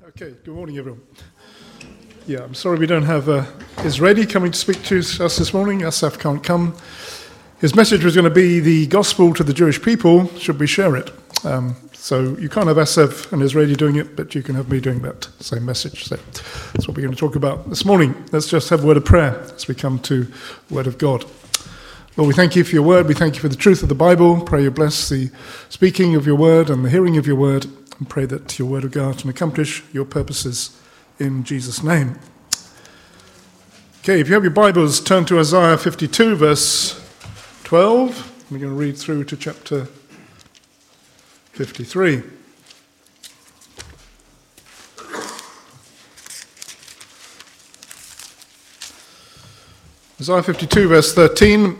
Okay, good morning, everyone. Yeah, I'm sorry we don't have Israeli coming to speak to us this morning. Asaf can't come. His message was going to be the gospel to the Jewish people. Should we share it? So you can't have Asaf and Israeli doing it, but you can have me doing that same message. So that's what we're going to talk about this morning. Let's just have a word of prayer as we come to the word of God. Lord, we thank you for your word. We thank you for the truth of the Bible. Pray you bless the speaking of your word and the hearing of your word, and pray that your word will go out and accomplish your purposes in Jesus' name. Okay, if you have your Bibles, turn to Isaiah 52, verse 12. We're going to read through to chapter 53. Isaiah 52, verse 13.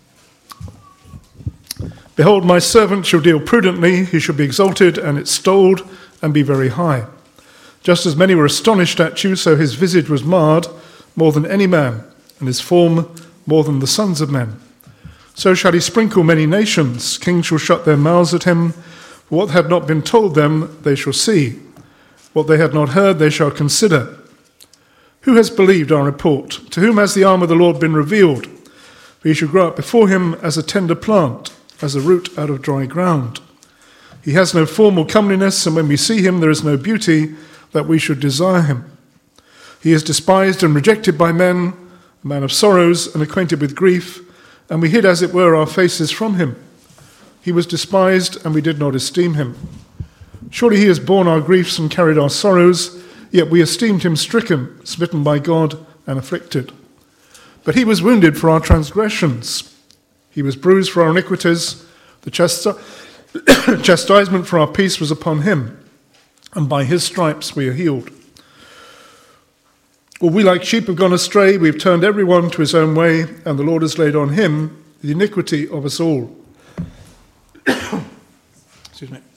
Behold, my servant shall deal prudently, he shall be exalted and extolled and be very high. Just as many were astonished at you, so his visage was marred more than any man, and his form more than the sons of men. So shall he sprinkle many nations, kings shall shut their mouths at him. For what had not been told them, they shall see. What they had not heard, they shall consider. Who has believed our report? To whom has the arm of the Lord been revealed? For he shall grow up before him as a tender plant, as a root out of dry ground. He has no form or comeliness, and when we see him, there is no beauty that we should desire him. He is despised and rejected by men, a man of sorrows and acquainted with grief, and we hid, as it were, our faces from him. He was despised, and we did not esteem him. Surely he has borne our griefs and carried our sorrows, yet we esteemed him stricken, smitten by God, and afflicted. But he was wounded for our transgressions. He was bruised for our iniquities. The chastisement for our peace was upon him, and by his stripes we are healed. Well, we like sheep have gone astray. We have turned everyone to his own way, and the Lord has laid on him the iniquity of us all. Excuse me.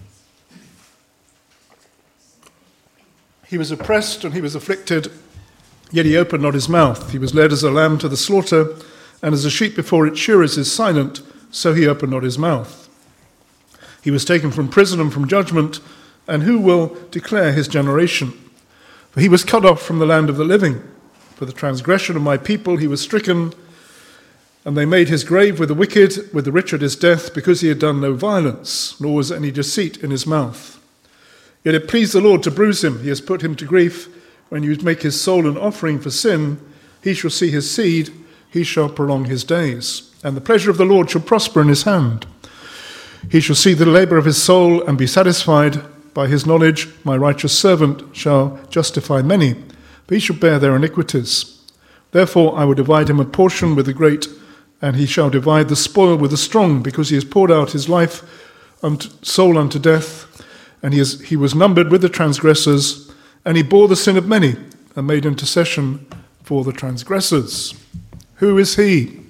He was oppressed and he was afflicted, yet he opened not his mouth. He was led as a lamb to the slaughter, and as a sheep before its shearers is silent, so he opened not his mouth. He was taken from prison and from judgment, and who will declare his generation? For he was cut off from the land of the living. For the transgression of my people he was stricken, and they made his grave with the wicked, with the rich at his death, because he had done no violence, nor was any deceit in his mouth. Yet it pleased the Lord to bruise him. He has put him to grief. When you make his soul an offering for sin, he shall see his seed, he shall prolong his days, and the pleasure of the Lord shall prosper in his hand. He shall see the labor of his soul and be satisfied. By his knowledge my righteous servant shall justify many, but he shall bear their iniquities. Therefore I will divide him a portion with the great, and he shall divide the spoil with the strong, because he has poured out his life soul unto death, and he was numbered with the transgressors, and he bore the sin of many, and made intercession for the transgressors. Who is he?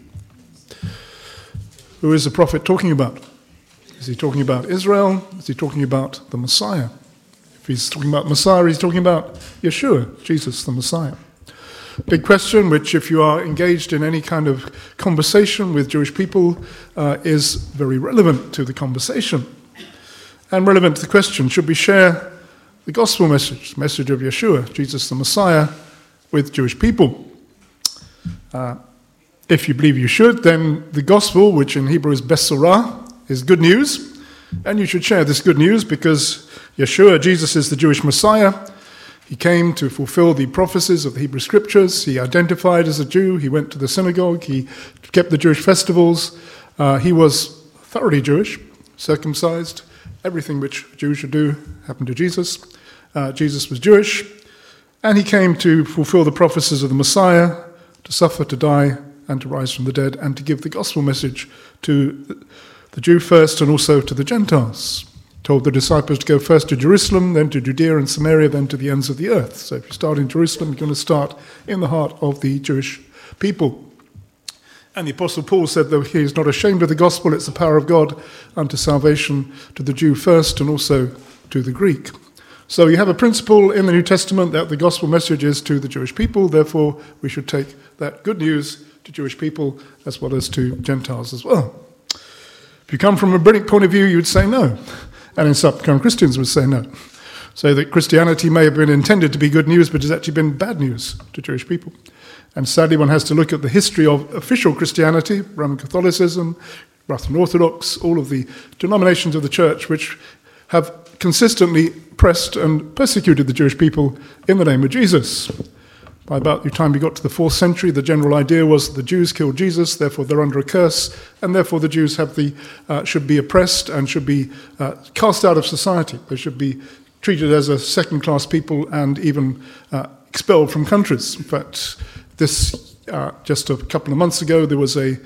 Who is the prophet talking about? Is he talking about Israel? Is he talking about the Messiah? If he's talking about Messiah, he's talking about Yeshua, Jesus the Messiah. Big question, which if you are engaged in any kind of conversation with Jewish people, is very relevant to the conversation. And relevant to the question, should we share the gospel message of Yeshua, Jesus the Messiah, with Jewish people? If you believe you should, then the gospel, which in Hebrew is Besorah, is good news. And you should share this good news because Yeshua, Jesus, is the Jewish Messiah. He came to fulfill the prophecies of the Hebrew Scriptures. He identified as a Jew. He went to the synagogue. He kept the Jewish festivals. He was thoroughly Jewish, circumcised. Everything which Jews should do happened to Jesus. Jesus was Jewish. And he came to fulfill the prophecies of the Messiah, to suffer, to die, and to rise from the dead, and to give the gospel message to the Jew first and also to the Gentiles. Told the disciples to go first to Jerusalem, then to Judea and Samaria, then to the ends of the earth. So if you start in Jerusalem, you're going to start in the heart of the Jewish people. And the Apostle Paul said that he is not ashamed of the gospel, it's the power of God unto salvation to the Jew first and also to the Greek. So you have a principle in the New Testament that the gospel message is to the Jewish people, therefore we should take that good news to Jewish people as well as to Gentiles as well. If you come from a rabbinic point of view, you would say no. And in some Christians would say no. say that Christianity may have been intended to be good news, but has actually been bad news to Jewish people. And sadly, one has to look at the history of official Christianity, Roman Catholicism, Russian Orthodox, all of the denominations of the church which have consistently oppressed and persecuted the Jewish people in the name of Jesus. By about the time we got to the 4th century, the general idea was that the Jews killed Jesus, therefore they're under a curse, and therefore the Jews should be oppressed and should be cast out of society. They should be treated as a second-class people and even expelled from countries. In fact, just a couple of months ago, there was a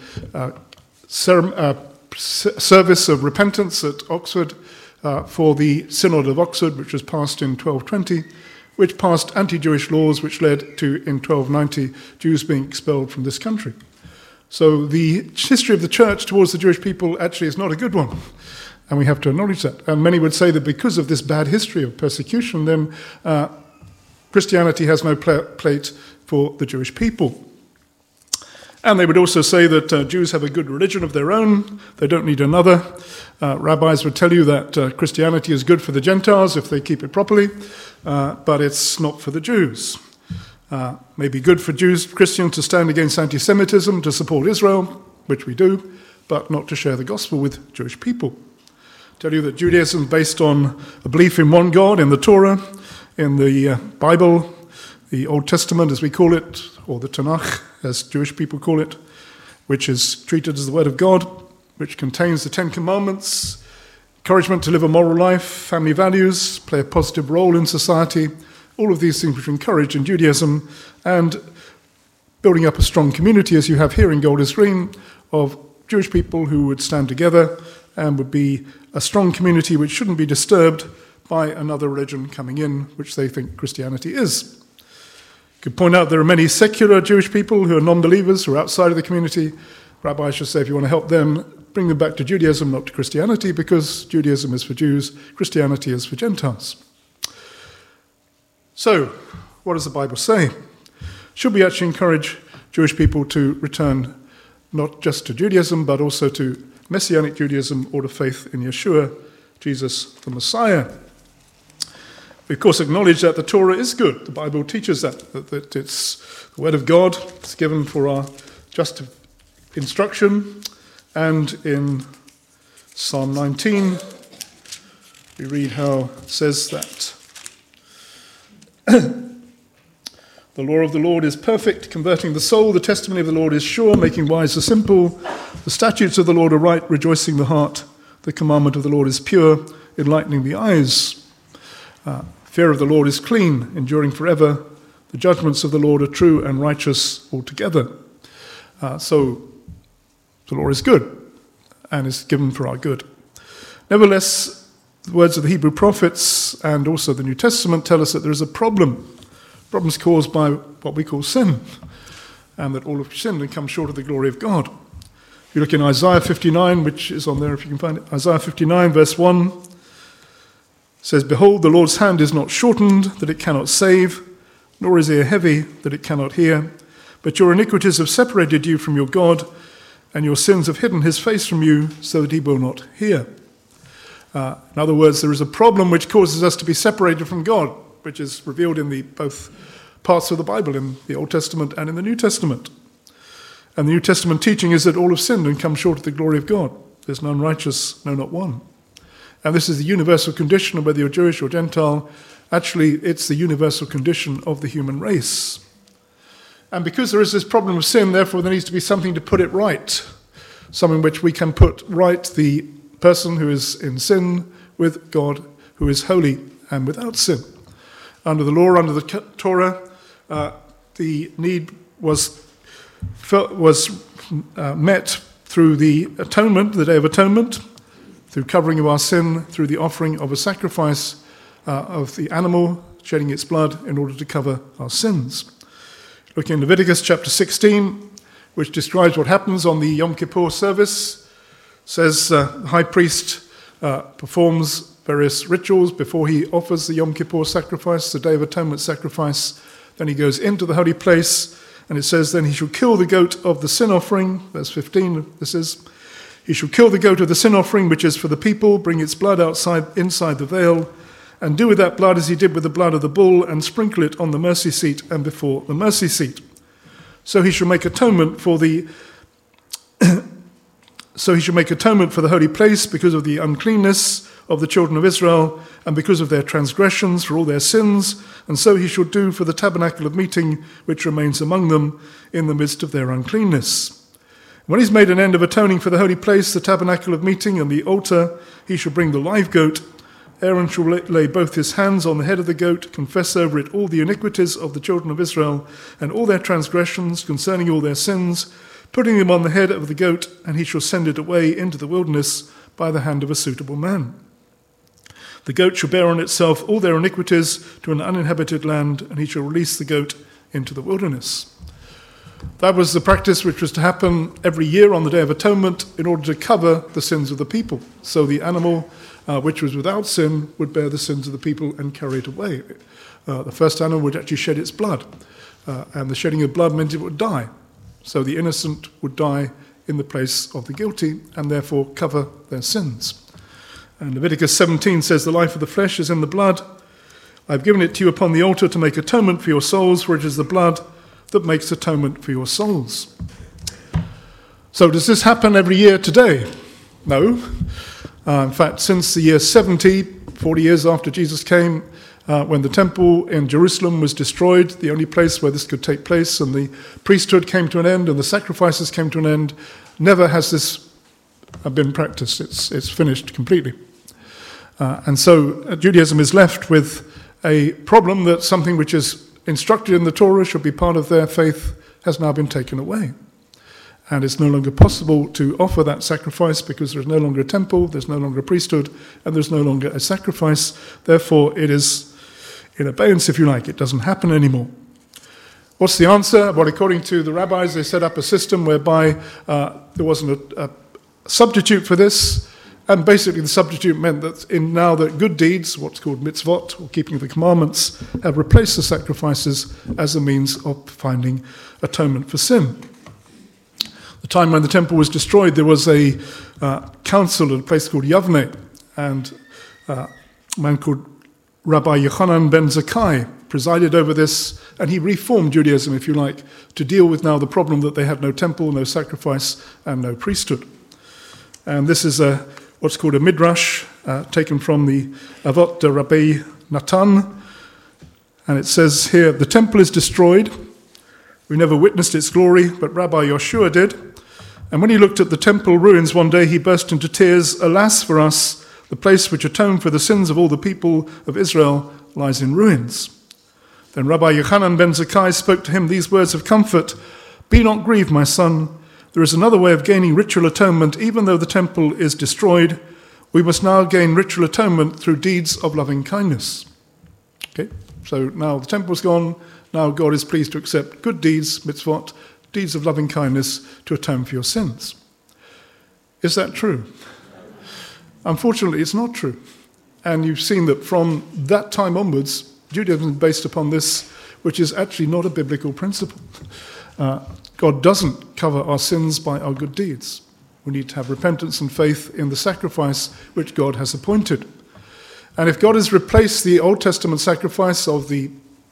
service of repentance at Oxford for the Synod of Oxford, which was passed in 1220, which passed anti-Jewish laws which led to, in 1290, Jews being expelled from this country. So the history of the church towards the Jewish people actually is not a good one, and we have to acknowledge that. And many would say that because of this bad history of persecution, then Christianity has no plate for the Jewish people. And they would also say that Jews have a good religion of their own, they don't need another. Rabbis would tell you that Christianity is good for the Gentiles if they keep it properly, but it's not for the Jews. Maybe good for Christians to stand against anti-Semitism, to support Israel, which we do, but not to share the gospel with Jewish people. Tell you that Judaism is based on a belief in one God, in the Torah, in the Bible, the Old Testament as we call it, or the Tanakh as Jewish people call it, which is treated as the Word of God, which contains the 10 Commandments, encouragement to live a moral life, family values, play a positive role in society, all of these things which are encouraged in Judaism, and building up a strong community, as you have here in Golders Green, of Jewish people who would stand together and would be a strong community which shouldn't be disturbed by another religion coming in, which they think Christianity is. You could point out there are many secular Jewish people who are non-believers, who are outside of the community. Rabbis should say if you want to help them, bring them back to Judaism, not to Christianity, because Judaism is for Jews, Christianity is for Gentiles. So, what does the Bible say? Should we actually encourage Jewish people to return not just to Judaism, but also to Messianic Judaism or to faith in Yeshua, Jesus the Messiah? We, of course, acknowledge that the Torah is good. The Bible teaches that it's the Word of God. It's given for our just instruction. And in Psalm 19, we read how it says that the law of the Lord is perfect, converting the soul. The testimony of the Lord is sure, making wise the simple. The statutes of the Lord are right, rejoicing the heart. The commandment of the Lord is pure, enlightening the eyes. Fear of the Lord is clean, enduring forever. The judgments of the Lord are true and righteous altogether. So the law is good and is given for our good. Nevertheless, the words of the Hebrew prophets and also the New Testament tell us that there is a problem. Problems caused by what we call sin, and that all have sinned and come short of the glory of God. If you look in Isaiah 59, which is on there if you can find it, Isaiah 59 verse 1, says, "Behold, the Lord's hand is not shortened, that it cannot save, nor is ear heavy, that it cannot hear. But your iniquities have separated you from your God, and your sins have hidden his face from you, so that he will not hear." In other words, there is a problem which causes us to be separated from God, which is revealed in both parts of the Bible, in the Old Testament and in the New Testament. And the New Testament teaching is that all have sinned and come short of the glory of God. There's none righteous, no, not one. And this is the universal condition of whether you're Jewish or Gentile. Actually, it's the universal condition of the human race. And because there is this problem of sin, therefore there needs to be something to put it right. Something which we can put right the person who is in sin with God who is holy and without sin. Under the law, under the Torah, the need was met through the atonement, the Day of Atonement, through covering of our sin, through the offering of a sacrifice of the animal, shedding its blood in order to cover our sins. Look in Leviticus chapter 16, which describes what happens on the Yom Kippur service. It says the high priest performs various rituals before he offers the Yom Kippur sacrifice, the Day of Atonement sacrifice. Then he goes into the holy place, and it says, then he shall kill the goat of the sin offering. Verse 15, this is, he shall kill the goat of the sin offering, which is for the people, bring its blood inside the veil, and do with that blood as he did with the blood of the bull, and sprinkle it on the mercy seat and before the mercy seat. So he shall make atonement for the holy place because of the uncleanness of the children of Israel, and because of their transgressions, for all their sins, and so he shall do for the tabernacle of meeting, which remains among them in the midst of their uncleanness. When he's made an end of atoning for the holy place, the tabernacle of meeting, and the altar, he shall bring the live goat. Aaron shall lay both his hands on the head of the goat, confess over it all the iniquities of the children of Israel, and all their transgressions concerning all their sins, putting them on the head of the goat, and he shall send it away into the wilderness by the hand of a suitable man. The goat shall bear on itself all their iniquities to an uninhabited land, and he shall release the goat into the wilderness. That was the practice which was to happen every year on the Day of Atonement in order to cover the sins of the people. So the animal which was without sin would bear the sins of the people and carry it away. The first animal would actually shed its blood, and the shedding of blood meant it would die. So the innocent would die in the place of the guilty and therefore cover their sins. And Leviticus 17 says, the life of the flesh is in the blood. I've given it to you upon the altar to make atonement for your souls, for it is the blood that makes atonement for your souls. So does this happen every year today? No. In fact, since the year 70, 40 years after Jesus came, when the temple in Jerusalem was destroyed, the only place where this could take place, and the priesthood came to an end and the sacrifices came to an end, never has this been practiced. It's finished completely. And so Judaism is left with a problem that something which is instructed in the Torah should be part of their faith has now been taken away. And it's no longer possible to offer that sacrifice because there's no longer a temple, there's no longer a priesthood, and there's no longer a sacrifice. Therefore, it is in abeyance, if you like. It doesn't happen anymore. What's the answer? Well, according to the rabbis, they set up a system whereby there wasn't a substitute for this, and basically the substitute meant that now that good deeds, what's called mitzvot, or keeping the commandments, have replaced the sacrifices as a means of finding atonement for sin. The time when the temple was destroyed, there was a council at a place called Yavne, and a man called Rabbi Yochanan ben Zakkai presided over this, and he reformed Judaism, if you like, to deal with now the problem that they had no temple, no sacrifice, and no priesthood. And this is what's called a midrash, taken from the Avot de Rabbi Natan. And it says here, the temple is destroyed. We never witnessed its glory, but Rabbi Yoshua did. And when he looked at the temple ruins one day, he burst into tears. Alas for us, the place which atoned for the sins of all the people of Israel lies in ruins. Then Rabbi Yochanan ben Zakkai spoke to him these words of comfort. Be not grieved, my son. There is another way of gaining ritual atonement. Even though the temple is destroyed, we must now gain ritual atonement through deeds of loving kindness. Okay, so now the temple's gone. Now God is pleased to accept good deeds, mitzvot, deeds of loving kindness to atone for your sins. Is that true? Unfortunately, it's not true. And you've seen that from that time onwards, Judaism is based upon this, which is actually not a biblical principle. God doesn't cover our sins by our good deeds. We need to have repentance and faith in the sacrifice which God has appointed. And if God has replaced the Old Testament sacrifice of the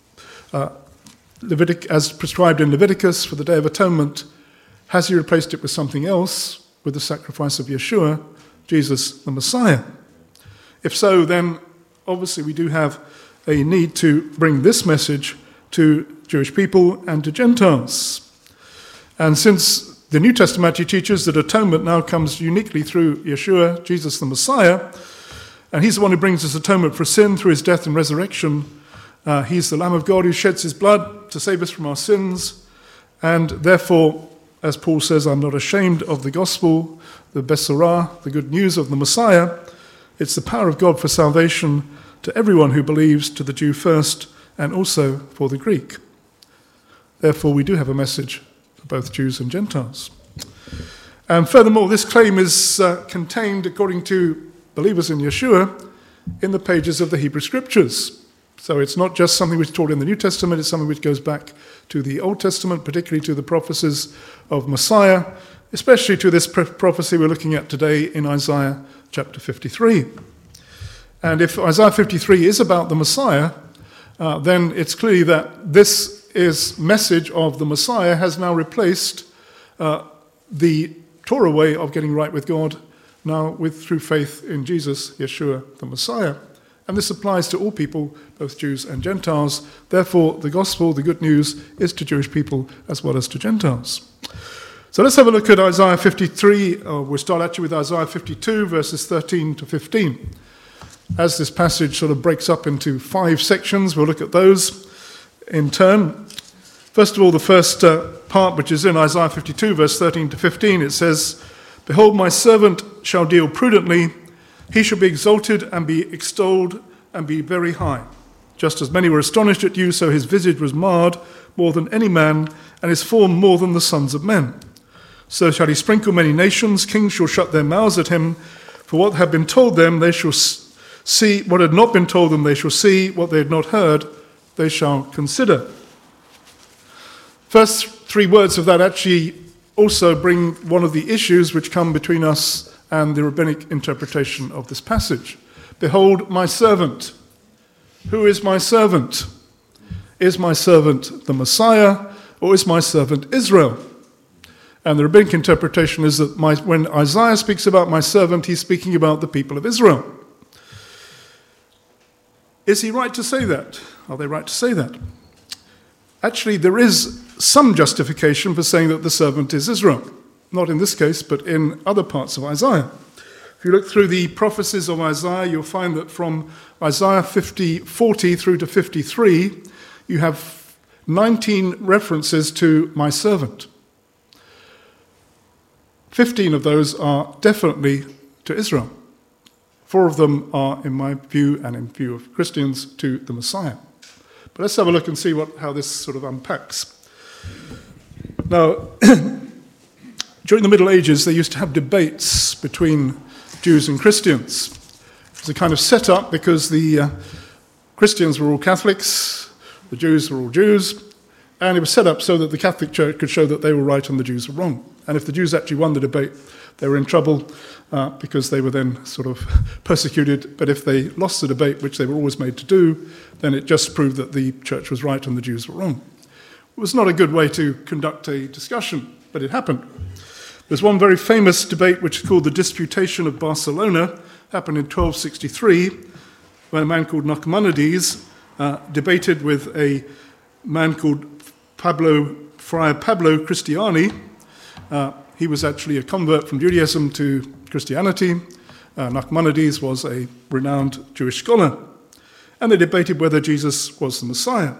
as prescribed in Leviticus for the Day of Atonement, has he replaced it with something else, with the sacrifice of Yeshua, Jesus the Messiah? If so, then obviously we do have a need to bring this message to Jewish people and to Gentiles. And since the New Testament actually teaches that atonement now comes uniquely through Yeshua, Jesus the Messiah, and he's the one who brings us atonement for sin through his death and resurrection. He's the Lamb of God who sheds his blood to save us from our sins. And therefore, as Paul says, I'm not ashamed of the gospel, the Besorah, the good news of the Messiah. It's the power of God for salvation to everyone who believes, to the Jew first, and also for the Greek. Therefore, we do have a message for both Jews and Gentiles. And furthermore, this claim is contained, according to believers in Yeshua, in the pages of the Hebrew Scriptures. So it's not just something which is taught in the New Testament, it's something which goes back to the Old Testament, particularly to the prophecies of Messiah, especially to this prophecy we're looking at today in Isaiah chapter 53. And if Isaiah 53 is about the Messiah, then it's clear that this message of the Messiah has now replaced the Torah way of getting right with God, now through faith in Jesus, Yeshua, the Messiah. And this applies to all people, both Jews and Gentiles. Therefore, the gospel, the good news, is to Jewish people as well as to Gentiles. So let's have a look at Isaiah 53. We'll start actually with Isaiah 52, verses 13 to 15. As this passage sort of breaks up into 5 sections, we'll look at those in turn. First of all, the first part, which is in Isaiah 52, verse 13 to 15, it says, "Behold, my servant shall deal prudently. He shall be exalted and be extolled and be very high. Just as many were astonished at you, so his visage was marred more than any man, and his form more than the sons of men. So shall he sprinkle many nations. Kings shall shut their mouths at him. For what had been told them, they shall see. What had not been told them, they shall see. What they had not heard, they shall consider." First 3 words of that actually also bring one of the issues which come between us and the rabbinic interpretation of this passage. Behold, my servant. Who is my servant? Is my servant the Messiah, or is my servant Israel? And the rabbinic interpretation is that when Isaiah speaks about my servant, he's speaking about the people of Israel. Is he right to say that? Are they right to say that? Actually, there is some justification for saying that the servant is Israel. Not in this case, but in other parts of Isaiah. If you look through the prophecies of Isaiah, you'll find that from Isaiah 40 through to 53, you have 19 references to my servant. 15 of those are definitely to Israel. 4 of them are, in my view, and in view of Christians, to the Messiah. But let's have a look and see how this sort of unpacks. Now, during the Middle Ages, they used to have debates between Jews and Christians. It was a kind of setup because the Christians were all Catholics, the Jews were all Jews, and it was set up so that the Catholic Church could show that they were right and the Jews were wrong. And if the Jews actually won the debate, they were in trouble because they were then sort of persecuted. But if they lost the debate, which they were always made to do, then it just proved that the church was right and the Jews were wrong. It was not a good way to conduct a discussion, but it happened. There's one very famous debate which is called the Disputation of Barcelona, happened in 1263, when a man called Nachmanides debated with a man called Friar Pablo Cristiani. He was actually a convert from Judaism to Christianity. Nachmanides was a renowned Jewish scholar. And they debated whether Jesus was the Messiah.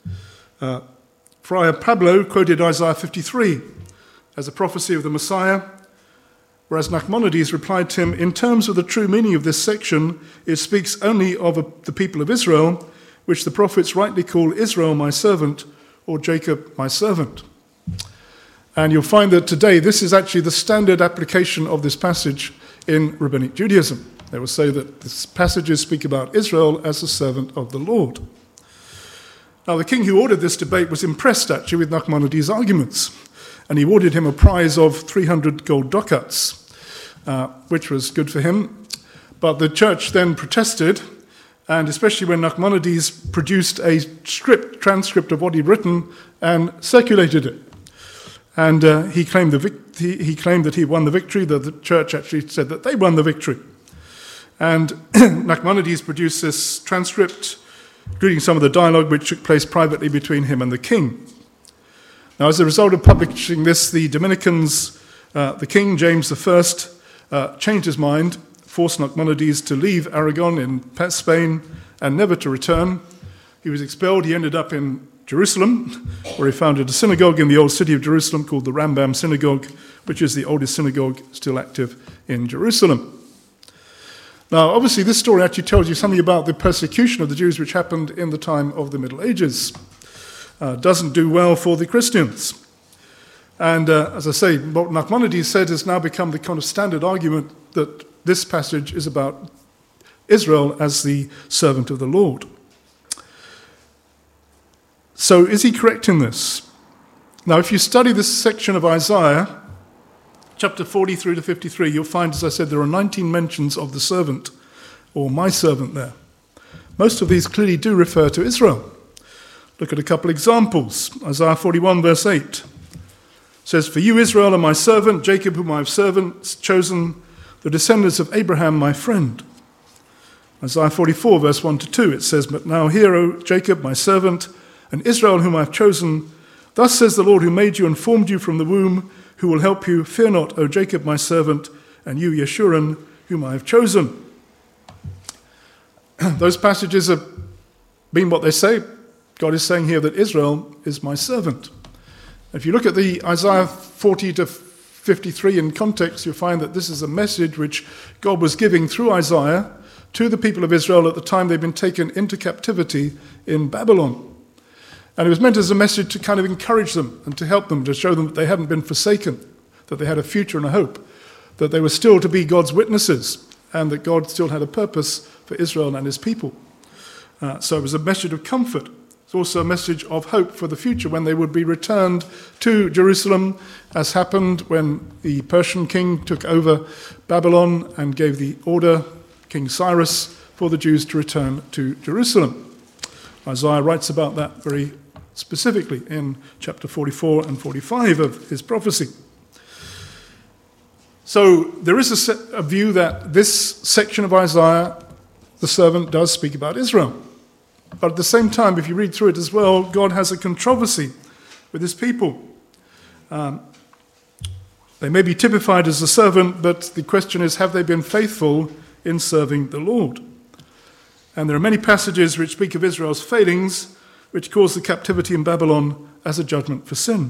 Friar Pablo quoted Isaiah 53 as a prophecy of the Messiah, whereas Nachmanides replied to him, "In terms of the true meaning of this section, it speaks only of the people of Israel, which the prophets rightly call Israel my servant, or Jacob my servant." And you'll find that today this is actually the standard application of this passage in Rabbinic Judaism. They will say that these passages speak about Israel as the servant of the Lord. Now, the king who ordered this debate was impressed actually with Nachmanides' arguments, and he awarded him a prize of 300 gold ducats, which was good for him. But the church then protested, and especially when Nachmanides produced a transcript of what he'd written and circulated it. And he claimed that he won the victory, that the church actually said that they won the victory. And Nachmanides produced this transcript, including some of the dialogue which took place privately between him and the king. Now, as a result of publishing this, the Dominicans, the king, James I, changed his mind, forced Nachmanides to leave Aragon in Spain and never to return. He was expelled. He ended up in Jerusalem, where he founded a synagogue in the old city of Jerusalem called the Rambam Synagogue, which is the oldest synagogue still active in Jerusalem. Now, obviously, this story actually tells you something about the persecution of the Jews which happened in the time of the Middle Ages. Doesn't do well for the Christians. And as I say, what Nachmanides said has now become the kind of standard argument that this passage is about Israel as the servant of the Lord. So is he correct in this? Now, if you study this section of Isaiah, chapter 40 through to 53, you'll find, as I said, there are 19 mentions of the servant or my servant there. Most of these clearly do refer to Israel. Look at a couple examples. Isaiah 41 verse 8 says, "For you, Israel, are my servant, Jacob, whom I have chosen, the descendants of Abraham, my friend." Isaiah 44 verse 1 to 2, it says, "But now hear, O Jacob, my servant, and Israel, whom I have chosen, thus says the Lord, who made you and formed you from the womb, who will help you. Fear not, O Jacob, my servant, and you, Yeshurun, whom I have chosen." Those passages have been what they say. God is saying here that Israel is my servant. If you look at the Isaiah 40 to 53 in context, you'll find that this is a message which God was giving through Isaiah to the people of Israel at the time they'd been taken into captivity in Babylon. And it was meant as a message to kind of encourage them and to help them, to show them that they hadn't been forsaken, that they had a future and a hope, that they were still to be God's witnesses, and that God still had a purpose for Israel and his people. So it was a message of comfort. It's also a message of hope for the future when they would be returned to Jerusalem, as happened when the Persian king took over Babylon and gave the order, King Cyrus, for the Jews to return to Jerusalem. Isaiah writes about that very specifically in chapter 44 and 45 of his prophecy. So there is a view that this section of Isaiah, the servant, does speak about Israel. But at the same time, if you read through it as well, God has a controversy with his people. They may be typified as a servant, but the question is, have they been faithful in serving the Lord? And there are many passages which speak of Israel's failings, which cause the captivity in Babylon as a judgment for sin.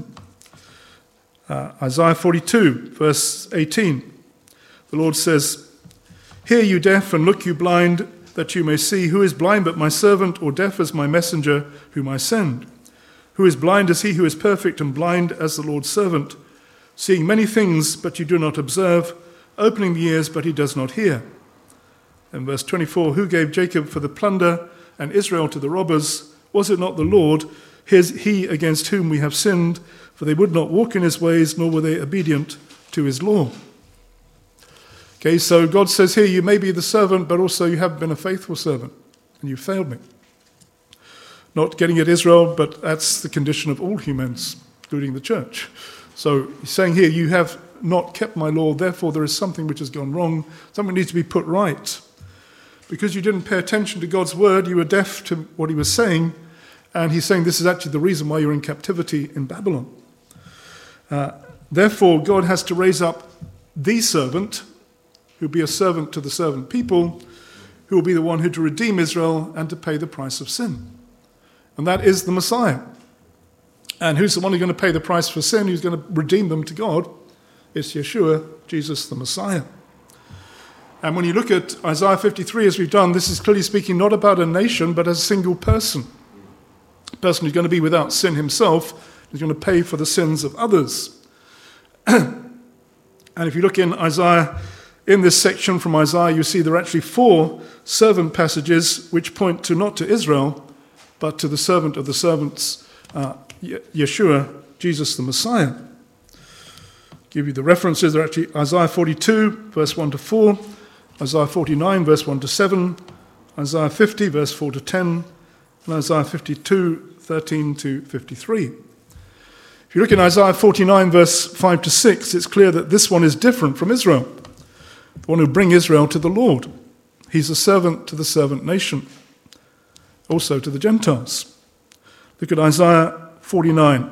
Isaiah 42, verse 18, the Lord says, "Hear you deaf, and look you blind, that you may see. Who is blind but my servant, or deaf as my messenger whom I send? Who is blind as he who is perfect, and blind as the Lord's servant, seeing many things, but you do not observe, opening the ears, but he does not hear." And verse 24, "Who gave Jacob for the plunder, and Israel to the robbers? Was it not the Lord, he against whom we have sinned? For they would not walk in his ways, nor were they obedient to his law." Okay, so God says here, you may be the servant, but also you haven't been a faithful servant, and you failed me. Not getting at Israel, but that's the condition of all humans, including the church. So he's saying here, you have not kept my law, therefore there is something which has gone wrong, something needs to be put right. Because you didn't pay attention to God's word, you were deaf to what he was saying, and he's saying this is actually the reason why you're in captivity in Babylon. Therefore, God has to raise up the servant, who'll be a servant to the servant people, who will be the one who to redeem Israel and to pay the price of sin. And that is the Messiah. And who's the one who's going to pay the price for sin, who's going to redeem them to God? It's Yeshua, Jesus the Messiah. And when you look at Isaiah 53, as we've done, this is clearly speaking not about a nation, but as a single person. A person who's going to be without sin himself, who's going to pay for the sins of others. And if you look in Isaiah, in this section from Isaiah, you see there are actually 4 servant passages which point to not to Israel, but to the servant of the servants, Yeshua, Jesus the Messiah. Give you the references. They're actually Isaiah 42, verse 1 to 4, Isaiah 49, verse 1 to 7, Isaiah 50, verse 4 to 10, and Isaiah 52, 13 to 53. If you look in Isaiah 49, verse 5 to 6, it's clear that this one is different from Israel, the one who bring Israel to the Lord. He's a servant to the servant nation, also to the Gentiles. Look at Isaiah 49,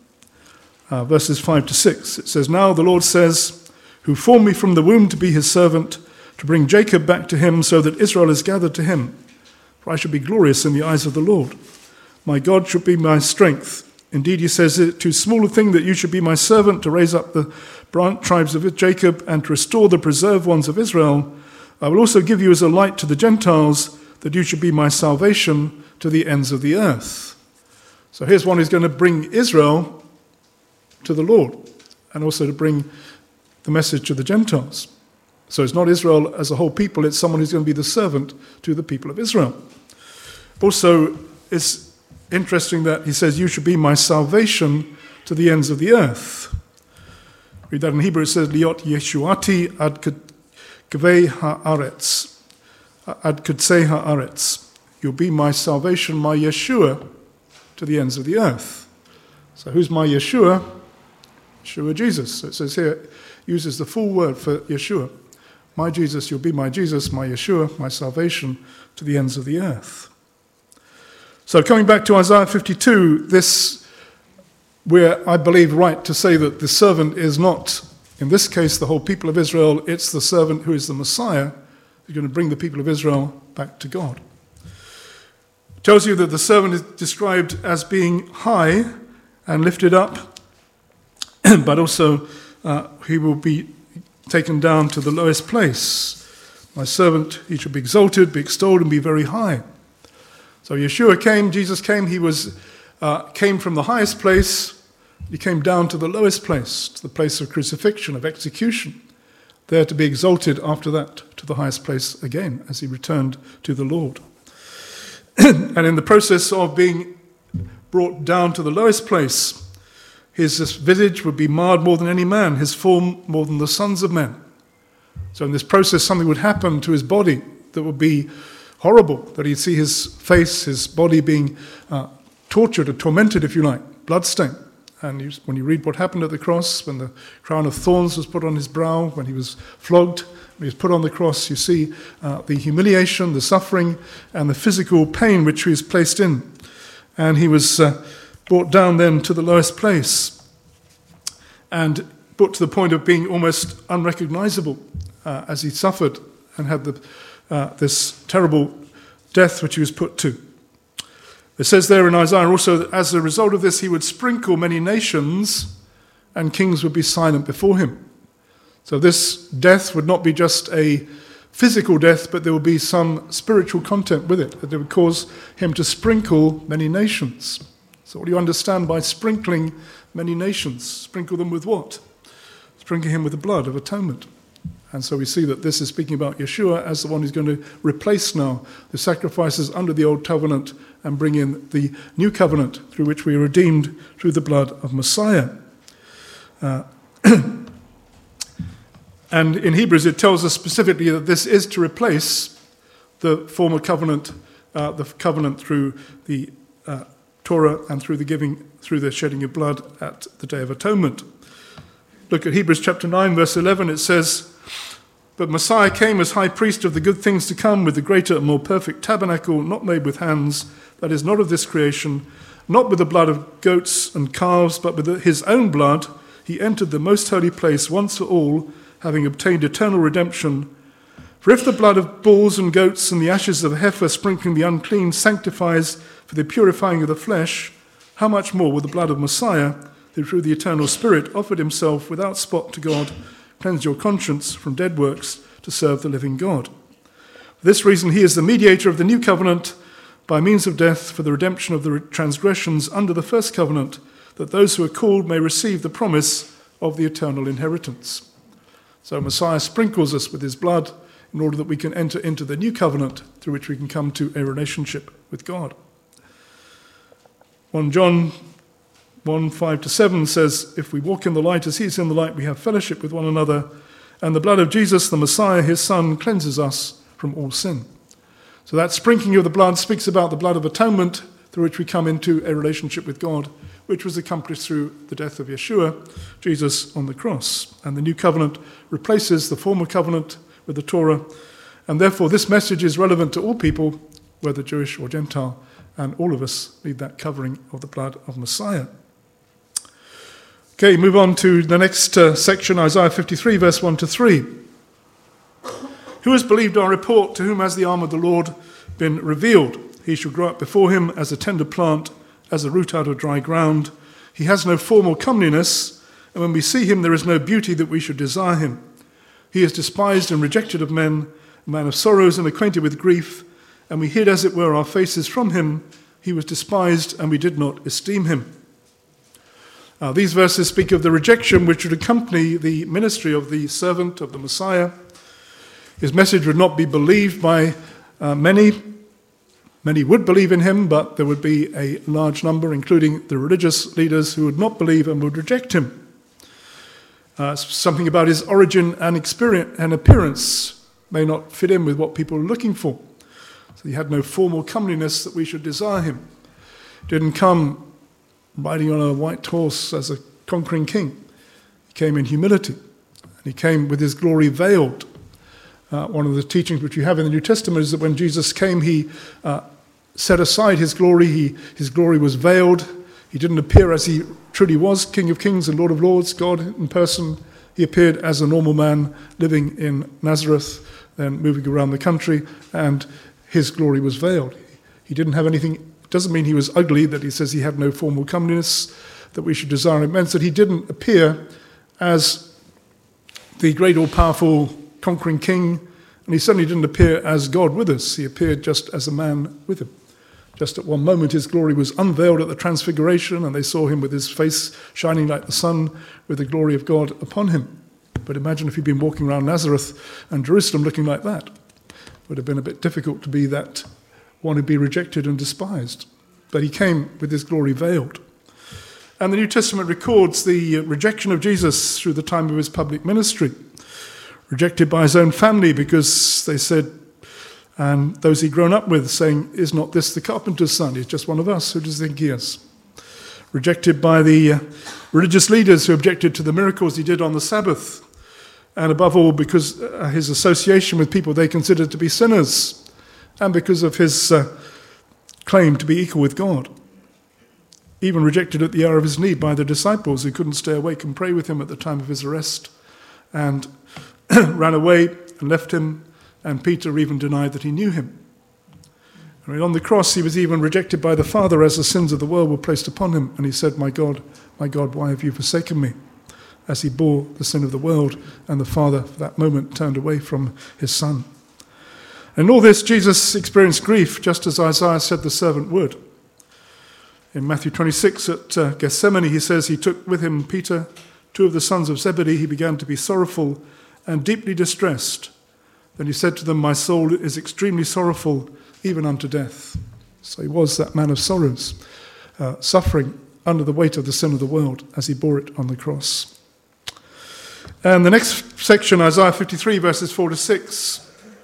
verses 5 to 6. It says, "Now the Lord says, who formed me from the womb to be his servant, to bring Jacob back to him, so that Israel is gathered to him. For I shall be glorious in the eyes of the Lord. My God shall be my strength. Indeed, he says, it too small a thing that you should be my servant, to raise up the branch tribes of Jacob and to restore the preserved ones of Israel. I will also give you as a light to the Gentiles, that you should be my salvation to the ends of the earth." So here's one who's going to bring Israel to the Lord, and also to bring the message to the Gentiles. So it's not Israel as a whole people, it's someone who's going to be the servant to the people of Israel. Also, it's interesting that he says, you should be my salvation to the ends of the earth. Read that in Hebrew, it says, Liot Yeshuati ad kavei haaretz. Ad Kudsei Haaretz. You'll be my salvation, my Yeshua, to the ends of the earth. So who's my Yeshua? Yeshua Jesus. So it says here, it uses the full word for Yeshua. My Jesus, you'll be my Jesus, my Yeshua, my salvation to the ends of the earth. So coming back to Isaiah 52, this, where I believe right to say that the servant is not, in this case, the whole people of Israel, it's the servant who is the Messiah, who's going to bring the people of Israel back to God. It tells you that the servant is described as being high and lifted up, but also he will be taken down to the lowest place. My servant, he shall be exalted, be extolled, and be very high. So Yeshua came, Jesus came, he came from the highest place, he came down to the lowest place, to the place of crucifixion, of execution, there to be exalted after that to the highest place again as he returned to the Lord. And in the process of being brought down to the lowest place, his visage would be marred more than any man, his form more than the sons of men. So in this process, something would happen to his body that would be horrible, that he'd see his face, his body being tortured or tormented, if you like, bloodstained. And when you read what happened at the cross, when the crown of thorns was put on his brow, when he was flogged, when he was put on the cross, you see the humiliation, the suffering, and the physical pain which he was placed in. And he was brought down then to the lowest place and brought to the point of being almost unrecognizable as he suffered and had this terrible death which he was put to. It says there in Isaiah also that as a result of this he would sprinkle many nations and kings would be silent before him. So this death would not be just a physical death, but there would be some spiritual content with it, that it would cause him to sprinkle many nations. So what do you understand by sprinkling many nations? Sprinkle them with what? Sprinkle him with the blood of atonement. And so we see that this is speaking about Yeshua as the one who's going to replace now the sacrifices under the old covenant and bring in the new covenant through which we are redeemed through the blood of Messiah. And in Hebrews it tells us specifically that this is to replace the former covenant, the covenant through the Torah and through the shedding of blood at the Day of Atonement. Look at Hebrews chapter 9, verse 11. It says, "But Messiah came as high priest of the good things to come with the greater and more perfect tabernacle, not made with hands, that is not of this creation, not with the blood of goats and calves, but with his own blood. He entered the most holy place once for all, having obtained eternal redemption. For if the blood of bulls and goats and the ashes of a heifer sprinkling the unclean sanctifies for the purifying of the flesh, how much more will the blood of Messiah, who through the eternal Spirit offered himself without spot to God, cleanse your conscience from dead works to serve the living God? For this reason he is the mediator of the new covenant by means of death for the redemption of the transgressions under the first covenant, that those who are called may receive the promise of the eternal inheritance." So Messiah sprinkles us with his blood in order that we can enter into the new covenant through which we can come to a relationship with God. 1 John 1, 5-7 says, "If we walk in the light as he is in the light, we have fellowship with one another, and the blood of Jesus, the Messiah, his Son, cleanses us from all sin." So that sprinkling of the blood speaks about the blood of atonement through which we come into a relationship with God, which was accomplished through the death of Yeshua, Jesus, on the cross. And the new covenant replaces the former covenant with the Torah, and therefore this message is relevant to all people, whether Jewish or Gentile, and all of us need that covering of the blood of Messiah. Okay, move on to the next section, Isaiah 53, verse 1-3. "Who has believed our report, to whom has the arm of the Lord been revealed? He shall grow up before him as a tender plant, as a root out of dry ground. He has no form or comeliness, and when we see him there is no beauty that we should desire him. He is despised and rejected of men, a man of sorrows and acquainted with grief, and we hid as it were our faces from him. He was despised, and we did not esteem him." These verses speak of the rejection which would accompany the ministry of the servant of the Messiah. His message would not be believed by many. Many would believe in him, but there would be a large number, including the religious leaders, who would not believe and would reject him. Something about his origin and experience and appearance may not fit in with what people are looking for. So he had no formal comeliness that we should desire him. He didn't come riding on a white horse as a conquering king. He came in humility, and he came with his glory veiled. One of the teachings which you have in the New Testament is that when Jesus came, he set aside his glory. His glory was veiled. He didn't appear as he truly was, King of Kings and Lord of Lords, God in person. He appeared as a normal man living in Nazareth, then moving around the country, and his glory was veiled. He didn't have anything. It doesn't mean he was ugly, that he says he had no formal comeliness, that we should desire him. It meant that he didn't appear as the great all-powerful conquering king, and he certainly didn't appear as God with us. He appeared just as a man with him. Just at one moment his glory was unveiled at the Transfiguration, and they saw him with his face shining like the sun with the glory of God upon him. But imagine if he'd been walking around Nazareth and Jerusalem looking like that. It would have been a bit difficult to be that one who'd be rejected and despised. But he came with his glory veiled. And the New Testament records the rejection of Jesus through the time of his public ministry. Rejected by his own family because they said, and those he'd grown up with, saying, "Is not this the carpenter's son? He's just one of us. Who does he think he is?" Rejected by the religious leaders who objected to the miracles he did on the Sabbath. And above all, because his association with people they considered to be sinners, and because of his claim to be equal with God. Even rejected at the hour of his need by the disciples who couldn't stay awake and pray with him at the time of his arrest, and ran away and left him, and Peter even denied that he knew him. And on the cross he was even rejected by the Father as the sins of the world were placed upon him, and he said, my God, why have you forsaken me?" As he bore the sin of the world, and the Father for that moment turned away from his Son. And in all this Jesus experienced grief, just as Isaiah said the servant would. In Matthew 26 at Gethsemane, he says he took with him Peter, two of the sons of Zebedee. He began to be sorrowful and deeply distressed. Then he said to them, "My soul is extremely sorrowful, even unto death." So he was that man of sorrows, suffering under the weight of the sin of the world as he bore it on the cross. And the next section, Isaiah 53, verses 4 to 6,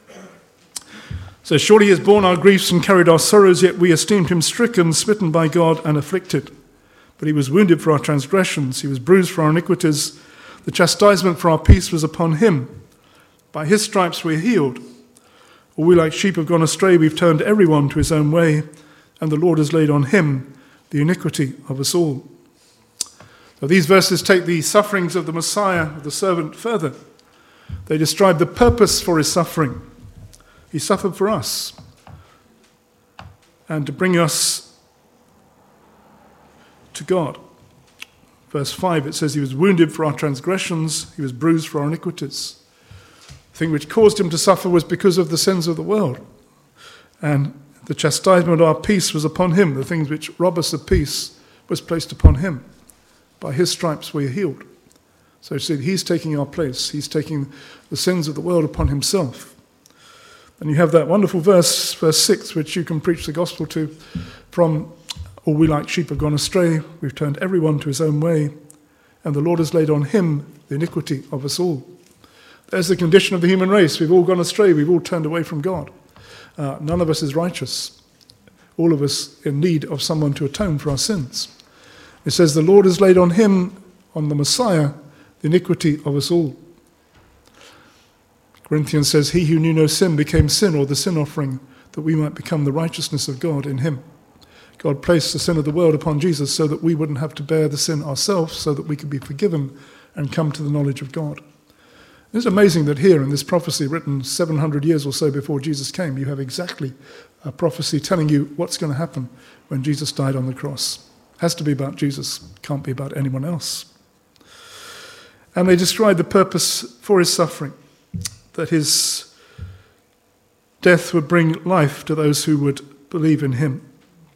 says, "Surely he has borne our griefs and carried our sorrows, yet we esteemed him stricken, smitten by God, and afflicted. But he was wounded for our transgressions, he was bruised for our iniquities. The chastisement for our peace was upon him. By his stripes we are healed. All we like sheep have gone astray, we've turned everyone to his own way, and the Lord has laid on him the iniquity of us all." Now, these verses take the sufferings of the Messiah, the servant, further. They describe the purpose for his suffering. He suffered for us, and to bring us to God. Verse 5, it says he was wounded for our transgressions, he was bruised for our iniquities. The thing which caused him to suffer was because of the sins of the world. And the chastisement of our peace was upon him. The things which rob us of peace was placed upon him. By his stripes we are healed. So you see, he's taking our place. He's taking the sins of the world upon himself. And you have that wonderful verse 6, which you can preach the gospel to, from "All we like sheep have gone astray, we've turned everyone to his own way, and the Lord has laid on him the iniquity of us all." There's the condition of the human race. We've all gone astray. We've all turned away from God. None of us is righteous. All of us in need of someone to atone for our sins. It says the Lord has laid on him, on the Messiah, the iniquity of us all. Corinthians says, "He who knew no sin became sin," or the sin offering, that we might become the righteousness of God in him. God placed the sin of the world upon Jesus so that we wouldn't have to bear the sin ourselves, so that we could be forgiven and come to the knowledge of God. It's amazing that here in this prophecy written 700 years or so before Jesus came, you have exactly a prophecy telling you what's going to happen when Jesus died on the cross. It has to be about Jesus, can't be about anyone else. And they describe the purpose for his suffering, that his death would bring life to those who would believe in him.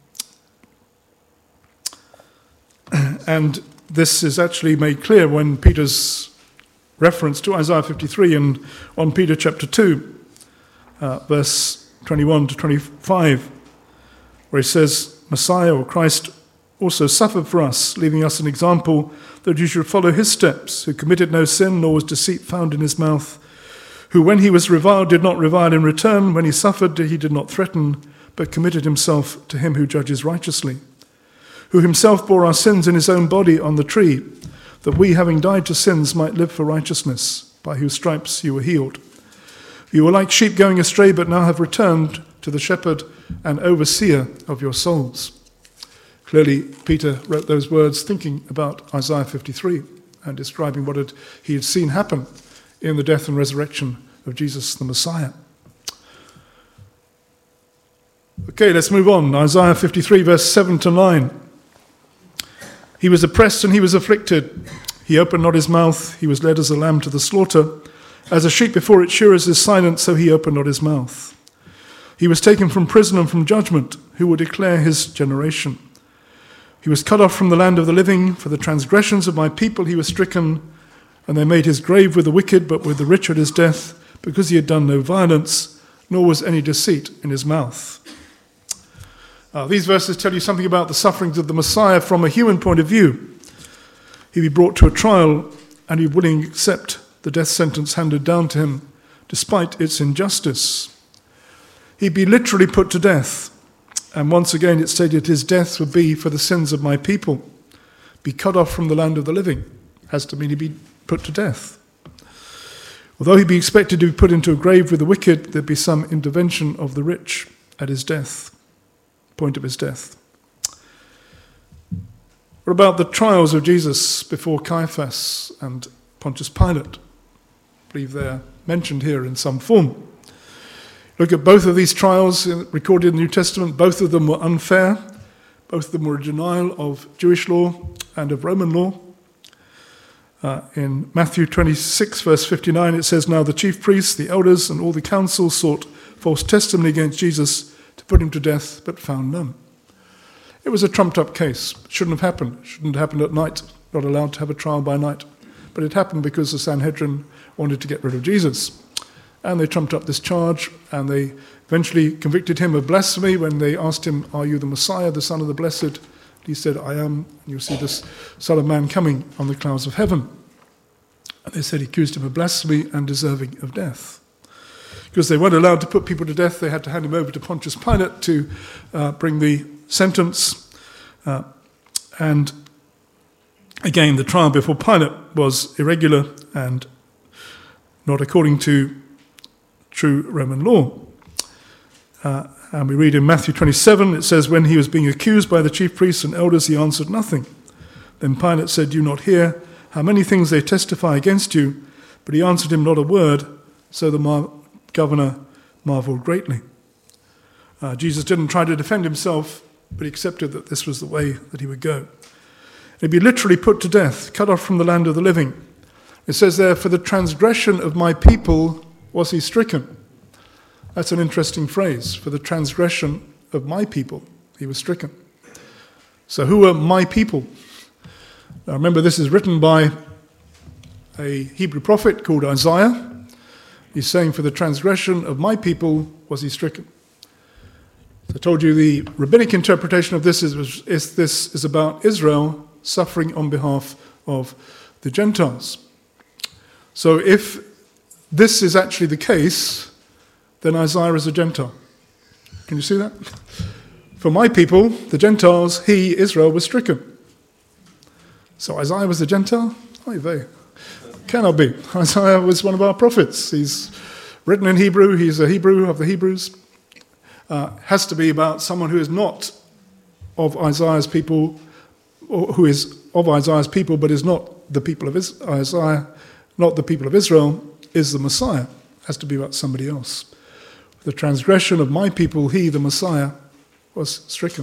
And this is actually made clear when Peter's reference to Isaiah 53 and on Peter chapter 2, verse 21 to 25, where he says, "Messiah, or Christ, also suffered for us, leaving us an example that you should follow his steps, who committed no sin, nor was deceit found in his mouth, who when he was reviled did not revile in return, when he suffered he did not threaten, but committed himself to him who judges righteously, who himself bore our sins in his own body on the tree, that we, having died to sins, might live for righteousness, by whose stripes you were healed. You were like sheep going astray, but now have returned to the shepherd and overseer of your souls. Clearly, Peter wrote those words thinking about Isaiah 53 and describing what he had seen happen in the death and resurrection of Jesus the Messiah. Okay, let's move on. Isaiah 53, verse 7 to 9. He was oppressed and he was afflicted. He opened not his mouth. He was led as a lamb to the slaughter. As a sheep before its shearers is silent, so he opened not his mouth. He was taken from prison and from judgment. Who will declare his generation? He was cut off from the land of the living. For the transgressions of my people he was stricken, and they made his grave with the wicked, but with the rich at his death, because he had done no violence, nor was any deceit in his mouth. These verses tell you something about the sufferings of the Messiah from a human point of view. He'd be brought to a trial, and he'd willingly accept the death sentence handed down to him, despite its injustice. He'd be literally put to death. And once again it stated his death would be for the sins of my people. Be cut off from the land of the living has to mean he'd be put to death. Although he'd be expected to be put into a grave with the wicked, there'd be some intervention of the rich at his death, point of his death. What about the trials of Jesus before Caiaphas and Pontius Pilate? I believe they're mentioned here in some form. Look at both of these trials recorded in the New Testament. Both of them were unfair. Both of them were a denial of Jewish law and of Roman law. In Matthew 26, verse 59, it says, "Now the chief priests, the elders, and all the council sought false testimony against Jesus to put him to death, but found none." It was a trumped-up case. It shouldn't have happened. It shouldn't have happened at night. Not allowed to have a trial by night. But it happened because the Sanhedrin wanted to get rid of Jesus. And they trumped up this charge, and they eventually convicted him of blasphemy when they asked him, "Are you the Messiah, the Son of the Blessed?" He said, "I am, and you'll see this Son of Man coming on the clouds of heaven." And they said he accused him of blasphemy and deserving of death. Because they weren't allowed to put people to death, they had to hand him over to Pontius Pilate to bring the sentence. And again, the trial before Pilate was irregular and not according to true Roman law. And we read in Matthew 27, it says, "When he was being accused by the chief priests and elders, he answered nothing. Then Pilate said, 'Do you not hear how many things they testify against you?' But he answered him not a word, so the governor marveled greatly." Jesus didn't try to defend himself, but he accepted that this was the way that he would go. He'd be literally put to death, cut off from the land of the living. It says there, "For the transgression of my people was he stricken." That's an interesting phrase. For the transgression of my people, he was stricken. So who are my people? Now remember, this is written by a Hebrew prophet called Isaiah. He's saying, "For the transgression of my people was he stricken." So I told you the rabbinic interpretation of this is about Israel suffering on behalf of the Gentiles. So if this is actually the case, then Isaiah is a Gentile. Can you see that? For my people, the Gentiles, he, Israel, was stricken. So Isaiah was a Gentile? Oy vey. Cannot be. Isaiah was one of our prophets. He's written in Hebrew. He's a Hebrew of the Hebrews. Has to be about someone who is not of Isaiah's people, or who is of Isaiah's people, but is not the people of Isaiah, not the people of Israel, is the Messiah. Has to be about somebody else. The transgression of my people, he, the Messiah, was stricken.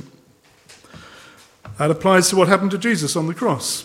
That applies to what happened to Jesus on the cross.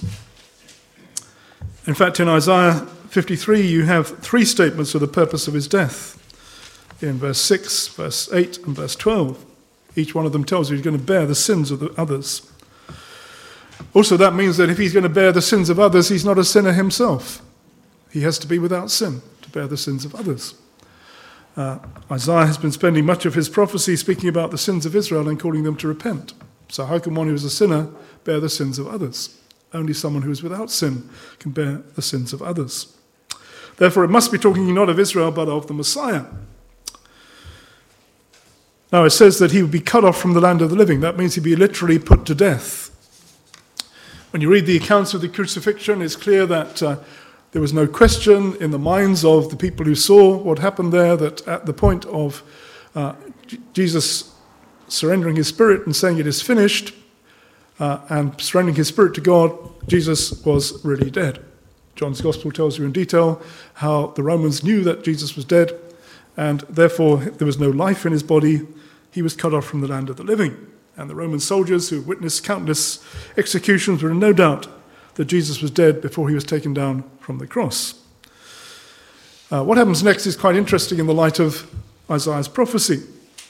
In fact, in Isaiah 53, you have three statements of the purpose of his death. In verse 6, verse 8, and verse 12. Each one of them tells you he's going to bear the sins of the others. Also, that means that if he's going to bear the sins of others, he's not a sinner himself. He has to be without sin to bear the sins of others. Isaiah has been spending much of his prophecy speaking about the sins of Israel and calling them to repent. So how can one who is a sinner bear the sins of others? Only someone who is without sin can bear the sins of others. Therefore, it must be talking not of Israel, but of the Messiah. Now, it says that he would be cut off from the land of the living. That means he'd be literally put to death. When you read the accounts of the crucifixion, it's clear that there was no question in the minds of the people who saw what happened there, that at the point of Jesus surrendering his spirit and saying it is finished, and surrendering his spirit to God, Jesus was really dead. John's Gospel tells you in detail how the Romans knew that Jesus was dead, and therefore there was no life in his body. He was cut off from the land of the living. And the Roman soldiers who witnessed countless executions were in no doubt that Jesus was dead before he was taken down from the cross. What happens next is quite interesting in the light of Isaiah's prophecy.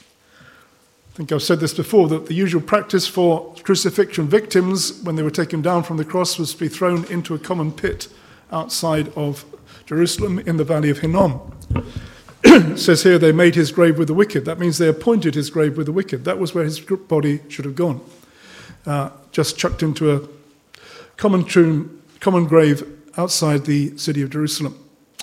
I think I've said this before, that the usual practice for crucifixion victims when they were taken down from the cross was to be thrown into a common pit outside of Jerusalem in the valley of Hinnom. It says here they made his grave with the wicked. That means they appointed his grave with the wicked. That was where his body should have gone. Just chucked into a common tomb, common grave outside the city of Jerusalem.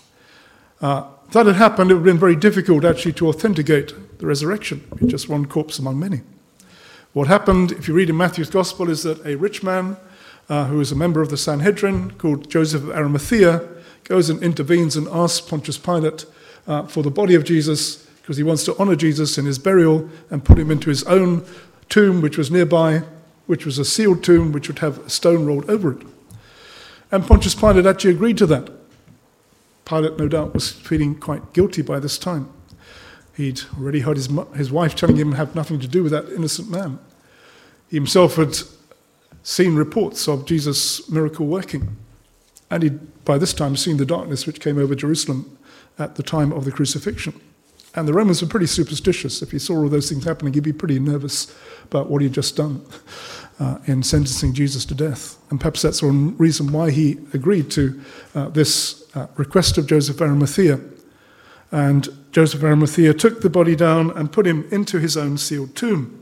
If that had happened, it would have been very difficult actually to authenticate the resurrection. Just one corpse among many. What happened, if you read in Matthew's Gospel, is that a rich man who is a member of the Sanhedrin called Joseph of Arimathea goes and intervenes and asks Pontius Pilate for the body of Jesus, because he wants to honor Jesus in his burial and put him into his own tomb, which was nearby, which was a sealed tomb, which would have a stone rolled over it. And Pontius Pilate actually agreed to that. Pilate, no doubt, was feeling quite guilty by this time. He'd already heard his wife telling him to have nothing to do with that innocent man. He himself had seen reports of Jesus' miracle working. And he'd, by this time, seen the darkness which came over Jerusalem at the time of the crucifixion. And the Romans were pretty superstitious. If he saw all those things happening, he'd be pretty nervous about what he'd just done in sentencing Jesus to death. And perhaps that's one reason why he agreed to this request of Joseph of Arimathea. And Joseph of Arimathea took the body down and put him into his own sealed tomb.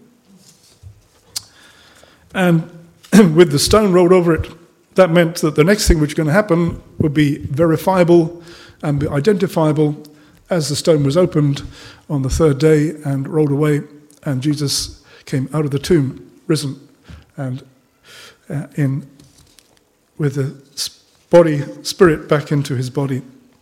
And with the stone rolled over it, that meant that the next thing which was going to happen would be verifiable and be identifiable as the stone was opened on the third day and rolled away, and Jesus came out of the tomb, risen, and with the spirit back into his body.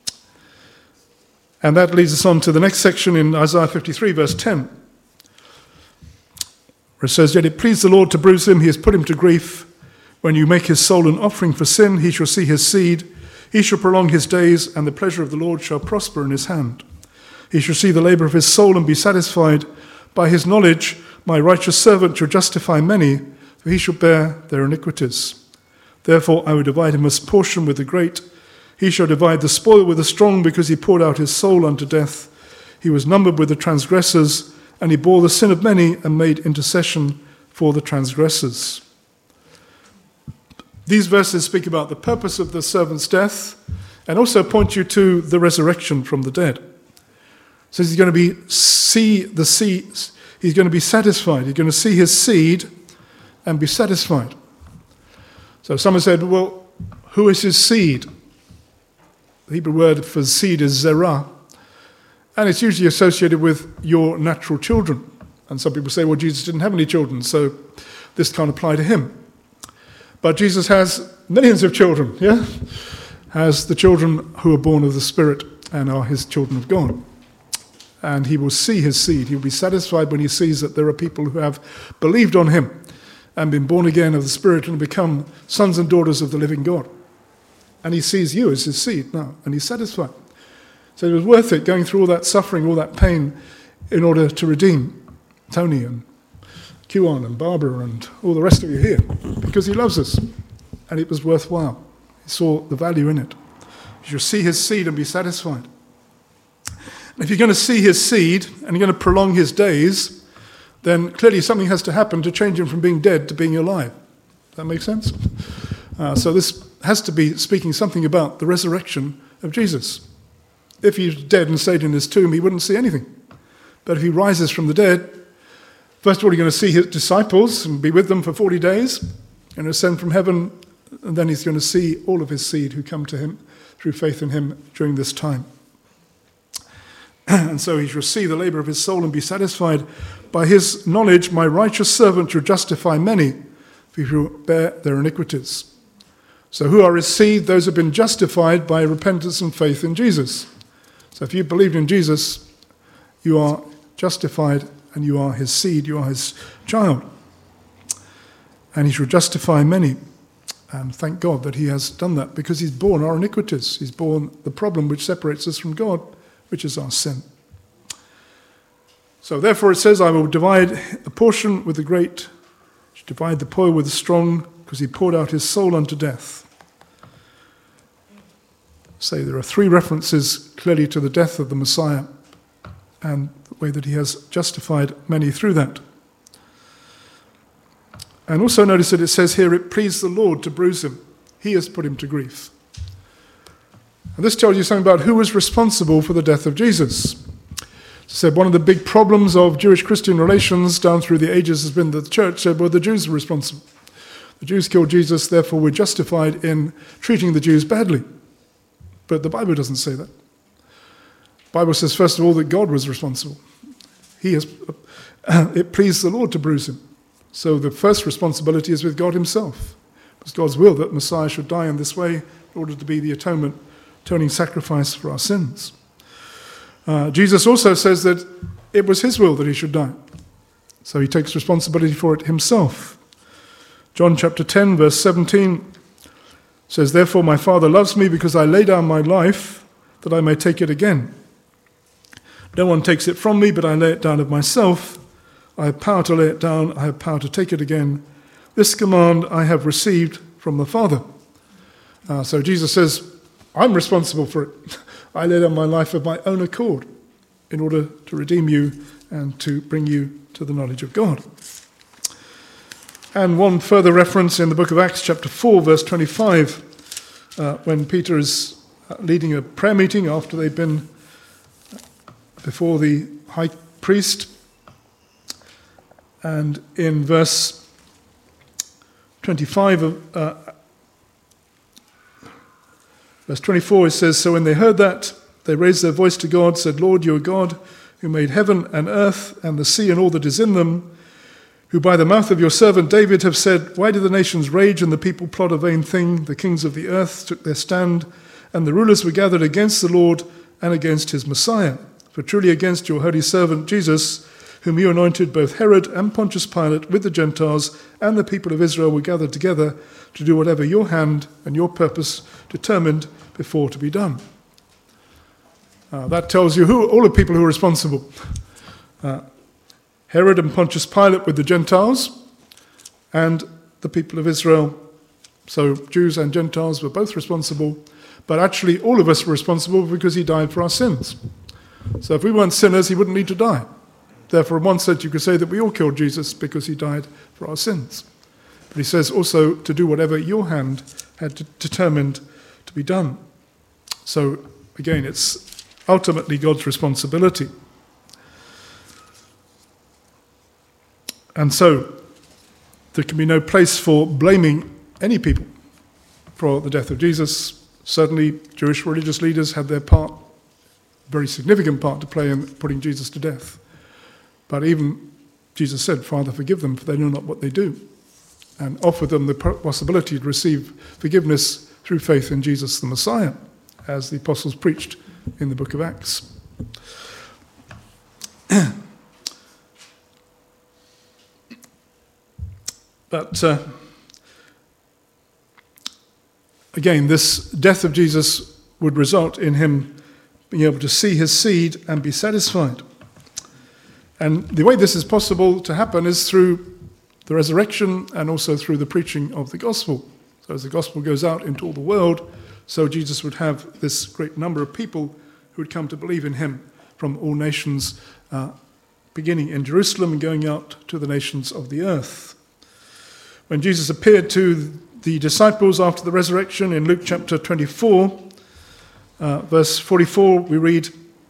And that leads us on to the next section in Isaiah 53, verse 10, where it says, "Yet it pleased the Lord to bruise him, he has put him to grief. When you make his soul an offering for sin, he shall see his seed. He shall prolong his days, and the pleasure of the Lord shall prosper in his hand. He shall see the labor of his soul and be satisfied. By his knowledge, my righteous servant shall justify many, for he shall bear their iniquities. Therefore I will divide him as portion with the great. He shall divide the spoil with the strong, because he poured out his soul unto death. He was numbered with the transgressors, and he bore the sin of many and made intercession for the transgressors." These verses speak about the purpose of the servant's death and also point you to the resurrection from the dead. It says he's going to see the seed, he's going to be satisfied. He's going to see his seed and be satisfied. So someone said, well, who is his seed? The Hebrew word for seed is zerah, and it's usually associated with your natural children. And some people say, well, Jesus didn't have any children, so this can't apply to him. But Jesus has millions of children, yeah? Has the children who are born of the Spirit and are his children of God. And he will see his seed. He'll be satisfied when he sees that there are people who have believed on him and been born again of the Spirit and become sons and daughters of the living God. And he sees you as his seed now, and he's satisfied. So it was worth it going through all that suffering, all that pain, in order to redeem Tony and Kuan and Barbara and all the rest of you here, because he loves us, and it was worthwhile. He saw the value in it. You shall see his seed and be satisfied. And if you're going to see his seed and you're going to prolong his days, then clearly something has to happen to change him from being dead to being alive. Does that make sense? So this has to be speaking something about the resurrection of Jesus. If he's dead and stayed in his tomb, he wouldn't see anything. But if he rises from the dead, first of all, he's going to see his disciples and be with them for 40 days and ascend from heaven, and then he's going to see all of his seed who come to him through faith in him during this time. And so he shall see the labor of his soul and be satisfied. By his knowledge, my righteous servant shall justify many, for he shall bear their iniquities. So who are his seed? Those who have been justified by repentance and faith in Jesus. So if you believed in Jesus, you are justified and you are his seed, you are his child. And he shall justify many. And thank God that he has done that, because he's borne our iniquities. He's borne the problem which separates us from God, which is our sin. So therefore it says, I will divide the portion with the great, divide the poor with the strong, because he poured out his soul unto death. So there are three references clearly to the death of the Messiah and the way that he has justified many through that. And also notice that it says here, it pleased the Lord to bruise him. He has put him to grief. And this tells you something about who was responsible for the death of Jesus. So one of the big problems of Jewish-Christian relations down through the ages has been that the church said, well, the Jews are responsible. The Jews killed Jesus, therefore we're justified in treating the Jews badly. But the Bible doesn't say that. The Bible says, first of all, that God was responsible. It pleased the Lord to bruise him. So the first responsibility is with God himself. It was God's will that Messiah should die in this way in order to be the atoning sacrifice for our sins. Jesus also says that it was his will that he should die. So he takes responsibility for it himself. John chapter 10, verse 17 says, therefore my Father loves me because I lay down my life that I may take it again. No one takes it from me, but I lay it down of myself. I have power to lay it down. I have power to take it again. This command I have received from the Father. So Jesus says, I'm responsible for it. I lay down my life of my own accord in order to redeem you and to bring you to the knowledge of God. And one further reference in the book of Acts chapter 4, verse 25, when Peter is leading a prayer meeting after they've been before the high priest. And in verse 25 verse 24, it says, so when they heard that, they raised their voice to God, said, Lord, you are God, who made heaven and earth and the sea and all that is in them, who by the mouth of your servant David have said, why do the nations rage and the people plot a vain thing? The kings of the earth took their stand, and the rulers were gathered against the Lord and against his Messiah. For truly against your holy servant Jesus, whom you anointed, both Herod and Pontius Pilate with the Gentiles and the people of Israel were gathered together to do whatever your hand and your purpose determined before to be done. That tells you who all the people who are responsible. Herod and Pontius Pilate with the Gentiles and the people of Israel. So Jews and Gentiles were both responsible, but actually all of us were responsible because he died for our sins. So if we weren't sinners, he wouldn't need to die. Therefore, in one sense, you could say that we all killed Jesus because he died for our sins. But he says also to do whatever your hand had determined to be done. So, again, it's ultimately God's responsibility. And so, there can be no place for blaming any people for the death of Jesus. Certainly, Jewish religious leaders had their part, a very significant part to play in putting Jesus to death. But even Jesus said, Father, forgive them, for they know not what they do, and offered them the possibility to receive forgiveness through faith in Jesus the Messiah, as the apostles preached in the book of Acts. But again, this death of Jesus would result in him being able to see his seed and be satisfied. And the way this is possible to happen is through the resurrection and also through the preaching of the gospel. So as the gospel goes out into all the world, so Jesus would have this great number of people who would come to believe in him from all nations, beginning in Jerusalem and going out to the nations of the earth. When Jesus appeared to the disciples after the resurrection in Luke chapter 24, verse 44, we read,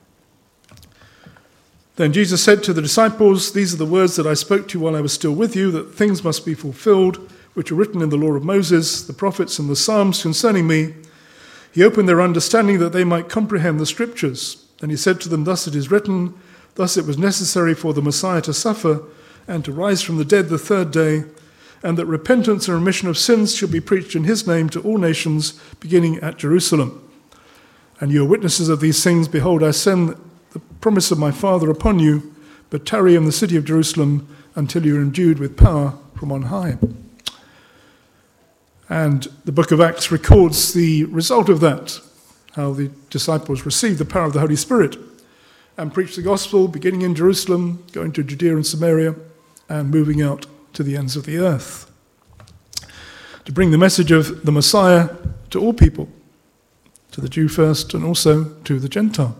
Then Jesus said to the disciples, These are the words that I spoke to you while I was still with you, that things must be fulfilled, which are written in the law of Moses, the prophets, and the Psalms concerning me. He opened their understanding that they might comprehend the Scriptures. And he said to them, "Thus it is written, thus it was necessary for the Messiah to suffer and to rise from the dead the third day, and that repentance and remission of sins should be preached in his name to all nations, beginning at Jerusalem. And you are witnesses of these things. Behold, I send the promise of my Father upon you, but tarry in the city of Jerusalem until you are endued with power from on high." And the book of Acts records the result of that, how the disciples received the power of the Holy Spirit and preached the gospel, beginning in Jerusalem, going to Judea and Samaria, and moving out to the ends of the earth, to bring the message of the Messiah to all people, to the Jew first and also to the Gentile.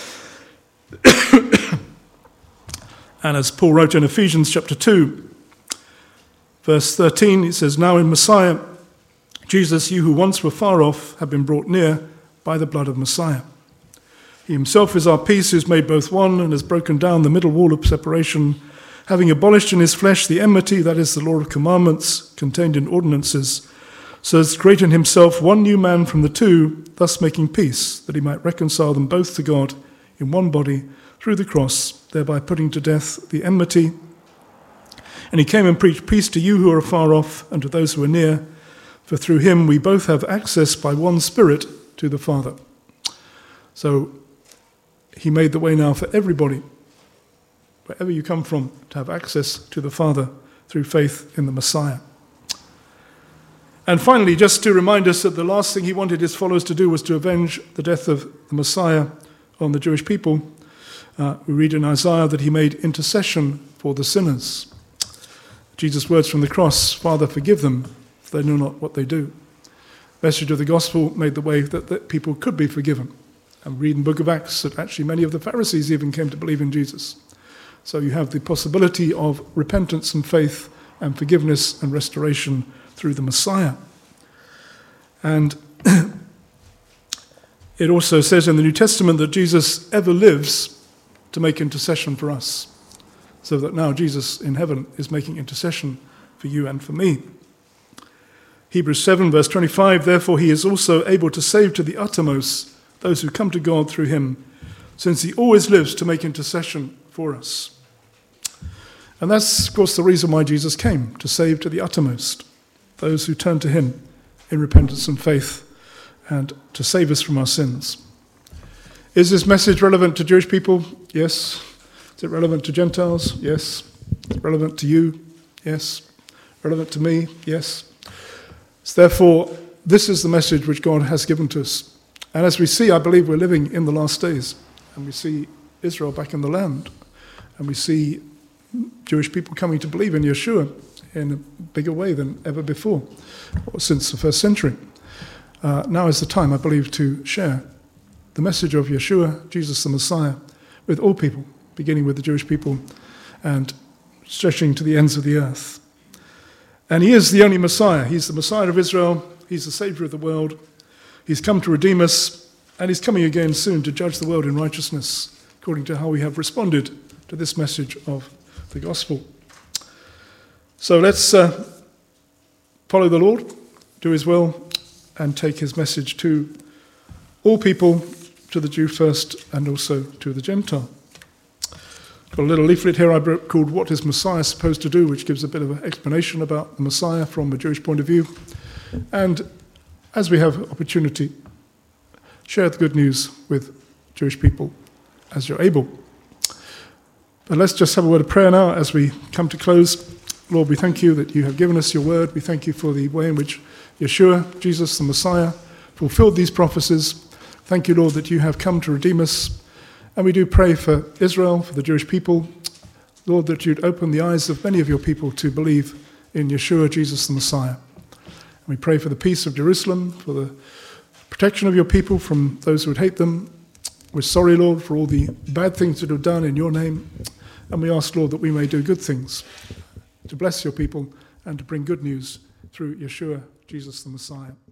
And as Paul wrote in Ephesians chapter 2, verse 13, it says, "Now in Messiah, Jesus, you who once were far off have been brought near by the blood of Messiah. He himself is our peace, who has made both one and has broken down the middle wall of separation, having abolished in his flesh the enmity, that is the law of commandments contained in ordinances, so as to create in himself one new man from the two, thus making peace, that he might reconcile them both to God in one body through the cross, thereby putting to death the enmity. And he came and preached peace to you who are far off and to those who are near, for through him we both have access by one Spirit to the Father." So he made the way now for everybody, wherever you come from, to have access to the Father through faith in the Messiah. And finally, just to remind us that the last thing he wanted his followers to do was to avenge the death of the Messiah on the Jewish people, we read in Isaiah that he made intercession for the sinners. Jesus' words from the cross, "Father, forgive them, for they know not what they do." The message of the gospel made the way that people could be forgiven. And we read in the book of Acts that actually many of the Pharisees even came to believe in Jesus. So you have the possibility of repentance and faith and forgiveness and restoration through the Messiah. And it also says in the New Testament that Jesus ever lives to make intercession for us. So that now Jesus in heaven is making intercession for you and for me. Hebrews 7 verse 25, "Therefore he is also able to save to the uttermost those who come to God through him, since he always lives to make intercession for us." And that's, of course, the reason why Jesus came, to save to the uttermost those who turn to him in repentance and faith, and to save us from our sins. Is this message relevant to Jewish people? Yes. Is it relevant to Gentiles? Yes. Is it relevant to you? Yes. Relevant to me? Yes. So therefore, this is the message which God has given to us. And as we see, I believe we're living in the last days. And we see Israel back in the land. And we see Jewish people coming to believe in Yeshua in a bigger way than ever before, or since the first century. Now is the time, I believe, to share the message of Yeshua, Jesus the Messiah, with all people, beginning with the Jewish people and stretching to the ends of the earth. And he is the only Messiah. He's the Messiah of Israel. He's the Savior of the world. He's come to redeem us, and he's coming again soon to judge the world in righteousness, according to how we have responded to this message of the gospel. So let's follow the Lord, do his will, and take his message to all people, to the Jew first, and also to the Gentile. Got a little leaflet here I wrote called "What is Messiah Supposed to Do?", which gives a bit of an explanation about the Messiah from a Jewish point of view. And as we have opportunity, share the good news with Jewish people as you're able. But let's just have a word of prayer now as we come to close. Lord, we thank you that you have given us your word. We thank you for the way in which Yeshua, Jesus the Messiah, fulfilled these prophecies. Thank you, Lord, that you have come to redeem us. And we do pray for Israel, for the Jewish people. Lord, that you'd open the eyes of many of your people to believe in Yeshua, Jesus the Messiah. And we pray for the peace of Jerusalem, for the protection of your people from those who would hate them. We're sorry, Lord, for all the bad things that we've done in your name. And we ask, Lord, that we may do good things to bless your people and to bring good news through Yeshua, Jesus the Messiah.